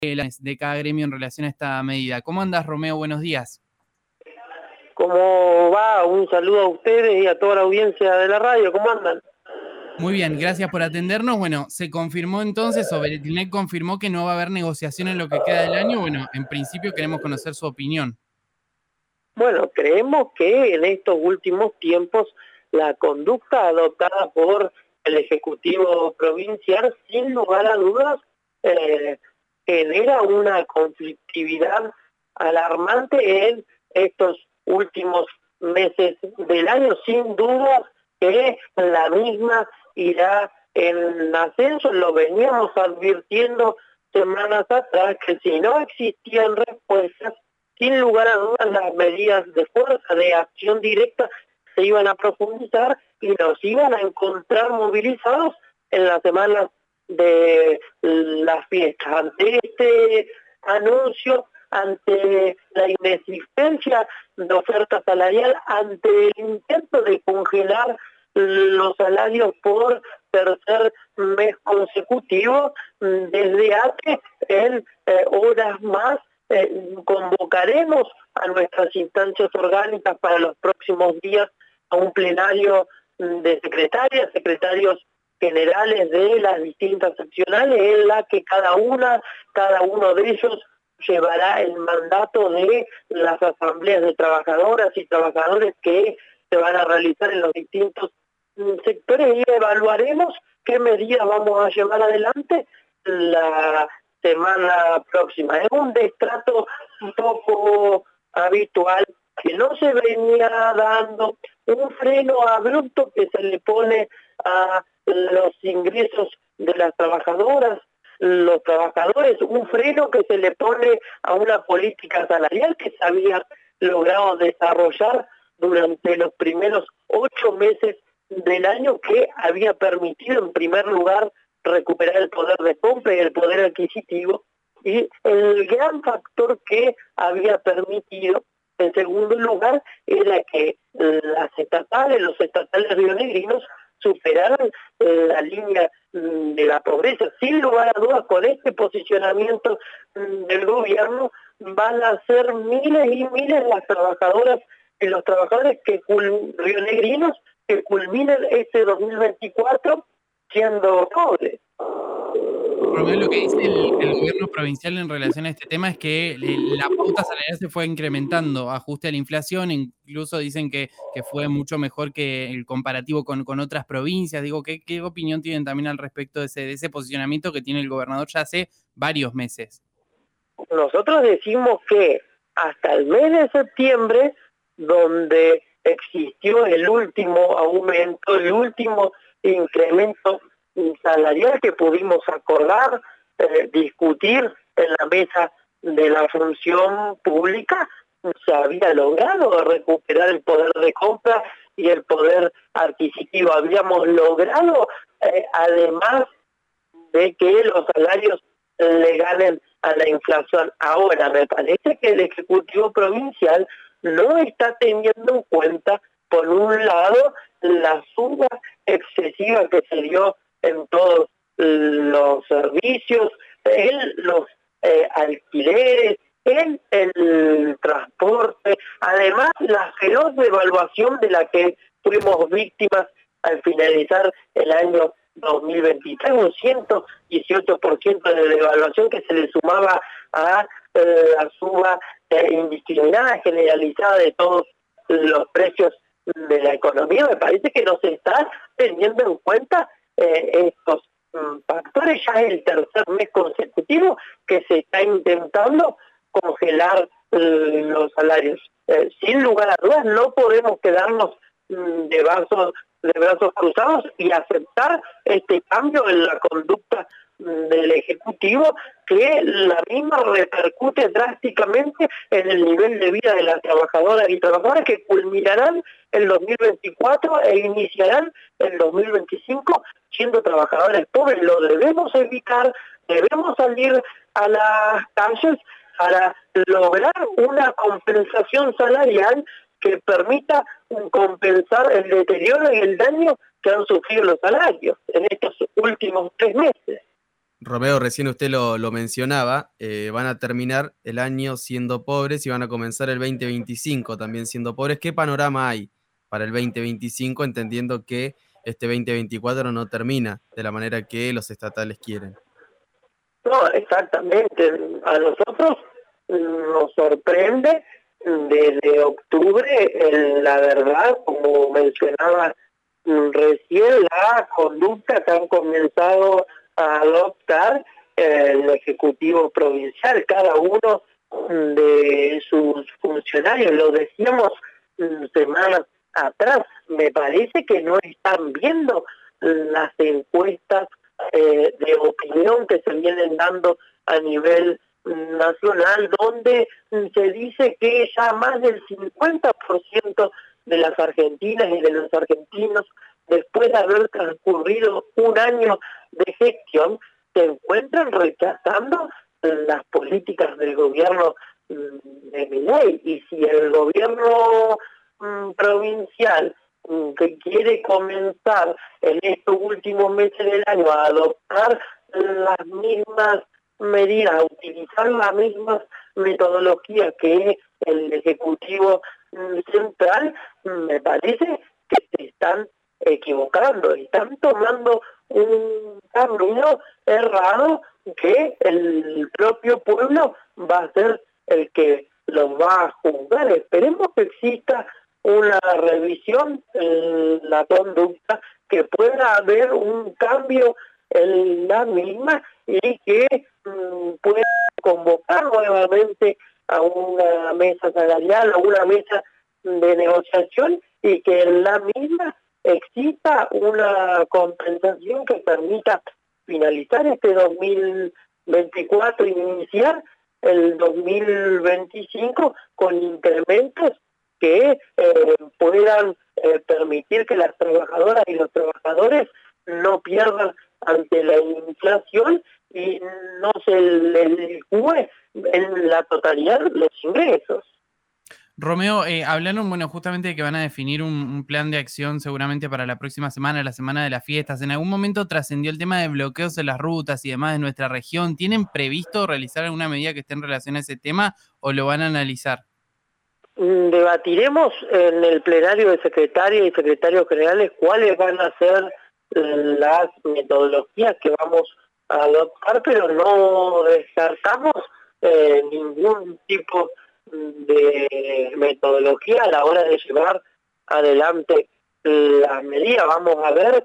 de cada gremio en relación a esta medida. ¿Cómo andas, Romeo? Buenos días. ¿Cómo va? Un saludo a ustedes y a toda la audiencia de la radio. ¿Cómo andan? Muy bien, gracias por atendernos. Bueno, se confirmó entonces, o Beretilnec confirmó que no va a haber negociación en lo que queda del año. Bueno, en principio queremos conocer su opinión. Bueno, creemos que en estos últimos tiempos la conducta adoptada por el Ejecutivo Provincial, sin lugar a dudas, genera una conflictividad alarmante en estos últimos meses del año. Sin duda que la misma irá en ascenso. Lo veníamos advirtiendo semanas atrás, que si no existían respuestas, sin lugar a dudas las medidas de fuerza, de acción directa, se iban a profundizar y nos iban a encontrar movilizados en las semanas de las fiestas. Ante este anuncio, ante la inexistencia de oferta salarial, ante el intento de congelar los salarios por tercer mes consecutivo, desde hace horas más convocaremos a nuestras instancias orgánicas para los próximos días a un plenario de secretarios generales de las distintas seccionales, en la que cada uno de ellos llevará el mandato de las asambleas de trabajadoras y trabajadores que se van a realizar en los distintos sectores, y evaluaremos qué medidas vamos a llevar adelante la semana próxima. Es un destrato un poco habitual que no se venía dando, un freno abrupto que se le pone a los ingresos de las trabajadoras, los trabajadores, un freno que se le pone a una política salarial que se había logrado desarrollar durante los primeros 8 meses del año, que había permitido en primer lugar recuperar el poder de compra y el poder adquisitivo, y el gran factor que había permitido en segundo lugar era que los estatales rionegrinos superaron la línea de la pobreza. Sin lugar a dudas, con este posicionamiento del gobierno van a ser miles y miles las trabajadoras y los trabajadores rionegrinos que culminen este 2024 siendo pobres. Romeo, lo que dice el gobierno provincial en relación a este tema es que la pauta salarial se fue incrementando, ajuste a la inflación, incluso dicen que fue mucho mejor que el comparativo con otras provincias. Digo, ¿qué opinión tienen también al respecto de ese posicionamiento que tiene el gobernador ya hace varios meses? Nosotros decimos que hasta el mes de septiembre, donde existió el último aumento, el último incremento salarial que pudimos acordar, discutir en la mesa de la función pública, se había logrado recuperar el poder de compra y el poder adquisitivo. Habíamos logrado, además de que los salarios le ganen a la inflación. Ahora, me parece que el Ejecutivo Provincial no está teniendo en cuenta, por un lado, la suba excesiva que se dio en todos los servicios, en los alquileres, en el transporte, además la feroz devaluación de la que fuimos víctimas al finalizar el año 2023, un 118% de devaluación que se le sumaba a la suba indiscriminada, generalizada de todos los precios de la economía. Me parece que no se está teniendo en cuenta estos factores. Ya es el tercer mes consecutivo que se está intentando congelar los salarios. Sin lugar a dudas, no podemos quedarnos de brazos cruzados y aceptar este cambio en la conducta del Ejecutivo, que la misma repercute drásticamente en el nivel de vida de las trabajadoras y trabajadores, que culminarán el 2024 e iniciarán el 2025 siendo trabajadores pobres. Lo debemos evitar, debemos salir a las calles para lograr una compensación salarial que permita compensar el deterioro y el daño que han sufrido los salarios en estos últimos 3 meses. Romeo, recién usted lo mencionaba, van a terminar el año siendo pobres y van a comenzar el 2025 también siendo pobres. ¿Qué panorama hay para el 2025, entendiendo que este 2024 no termina de la manera que los estatales quieren? No, exactamente. A nosotros nos sorprende desde octubre, la verdad, como mencionaba recién, la conducta que han comenzado a adoptar el Ejecutivo Provincial, cada uno de sus funcionarios. Lo decíamos semanas atrás, me parece que no están viendo las encuestas de opinión que se vienen dando a nivel nacional, donde se dice que ya más del 50% de las argentinas y de los argentinos, después de haber transcurrido un año de gestión, se encuentran rechazando las políticas del gobierno de Milei. Y si el gobierno provincial que quiere comenzar en estos últimos meses del año a adoptar las mismas medidas, a utilizar las mismas metodologías que el Ejecutivo Central, me parece que se están equivocando, están tomando un camino errado que el propio pueblo va a ser el que los va a juzgar. Esperemos que exista una revisión en la conducta, que pueda haber un cambio en la misma y que pueda convocar nuevamente a una mesa salarial, a una mesa de negociación, y que en la misma exista una compensación que permita finalizar este 2024 y iniciar el 2025 con incrementos que puedan permitir que las trabajadoras y los trabajadores no pierdan ante la inflación y no se les licúe en la totalidad los ingresos. Romeo, hablaron, bueno, justamente de que van a definir un plan de acción seguramente para la próxima semana, la semana de las fiestas. ¿En algún momento trascendió el tema de bloqueos en las rutas y demás de nuestra región? ¿Tienen previsto realizar alguna medida que esté en relación a ese tema o lo van a analizar? Debatiremos en el plenario de secretarias y secretarios generales cuáles van a ser las metodologías que vamos a adoptar, pero no descartamos ningún tipo de metodología a la hora de llevar adelante las medidas. Vamos a ver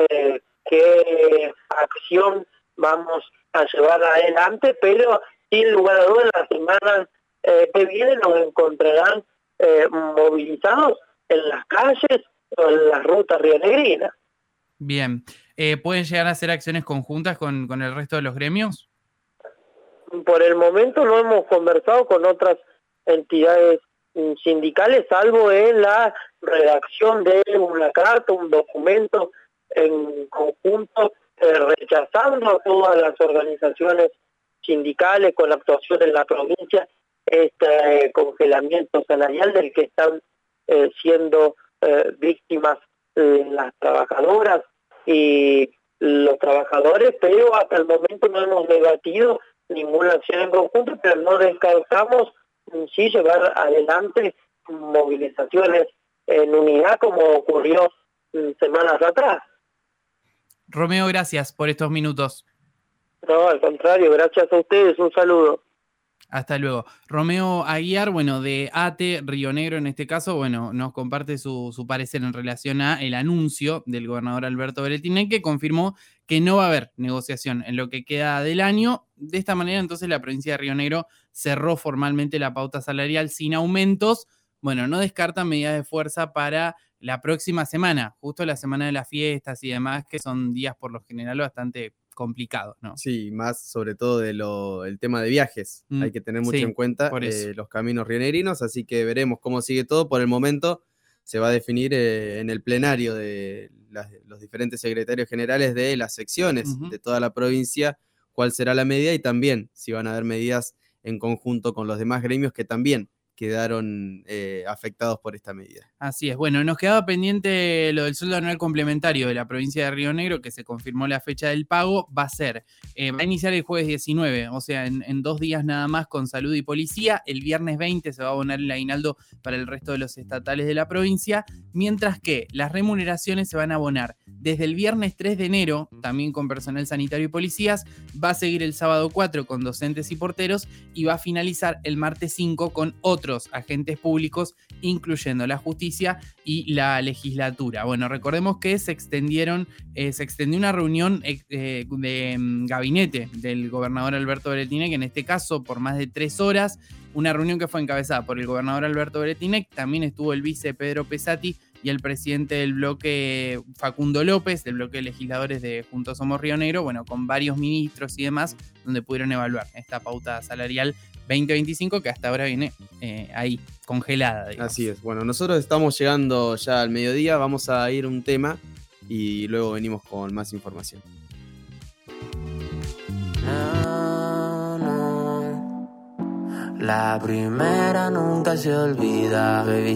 qué acción vamos a llevar adelante, pero sin lugar a dudas las semanas que vienen nos encontrarán movilizados en las calles o en las rutas rionegrinas. Bien. ¿Pueden llegar a hacer acciones conjuntas con el resto de los gremios? Por el momento no hemos conversado con otras entidades sindicales, salvo en la redacción de una carta, un documento en conjunto, rechazando a todas las organizaciones sindicales con la actuación en la provincia este congelamiento salarial del que están siendo víctimas las trabajadoras y los trabajadores, pero hasta el momento no hemos debatido ninguna acción en conjunto, pero no descartamos sí llevar adelante movilizaciones en unidad como ocurrió semanas atrás. Romeo, gracias por estos minutos. No, al contrario, gracias a ustedes, un saludo. Hasta luego. Romeo Aguiar, bueno, de ATE, Río Negro en este caso, bueno, nos comparte su parecer en relación a el anuncio del gobernador Alberto Beretinec, que confirmó que no va a haber negociación en lo que queda del año. De esta manera, entonces, la provincia de Río Negro cerró formalmente la pauta salarial sin aumentos. Bueno, no descartan medidas de fuerza para la próxima semana, justo la semana de las fiestas y demás, que son días por lo general bastante complicados, ¿no? Sí, más sobre todo el tema de viajes. Hay que tener mucho en cuenta los caminos rionegrinos, así que veremos cómo sigue todo. Por el momento se va a definir en el plenario de los diferentes secretarios generales de las secciones de toda la provincia cuál será la medida y también si van a haber medidas en conjunto con los demás gremios que también quedaron afectados por esta medida. Así es. Bueno, nos quedaba pendiente lo del sueldo anual complementario de la provincia de Río Negro, que se confirmó la fecha del pago. Va a iniciar el jueves 19, o sea, en 2 días nada más, con salud y policía. El viernes 20 se va a abonar el aguinaldo para el resto de los estatales de la provincia, mientras que las remuneraciones se van a abonar desde el viernes 3 de enero, también con personal sanitario y policías. Va a seguir el sábado 4 con docentes y porteros, y va a finalizar el martes 5 con otros agentes públicos, incluyendo la justicia y la legislatura. Bueno, recordemos que se extendió una reunión de gabinete del gobernador Alberto Berettinec, en este caso por más de 3 horas, una reunión que fue encabezada por el gobernador Alberto Berettinec. También estuvo el vice Pedro Pesati y el presidente del bloque Facundo López, del bloque de legisladores de Juntos Somos Río Negro, bueno, con varios ministros y demás, donde pudieron evaluar esta pauta salarial 2025 que hasta ahora viene ahí, congelada, digamos. Así es. Bueno, nosotros estamos llegando ya al mediodía, vamos a ir a un tema y luego venimos con más información. La primera nunca se olvida, baby.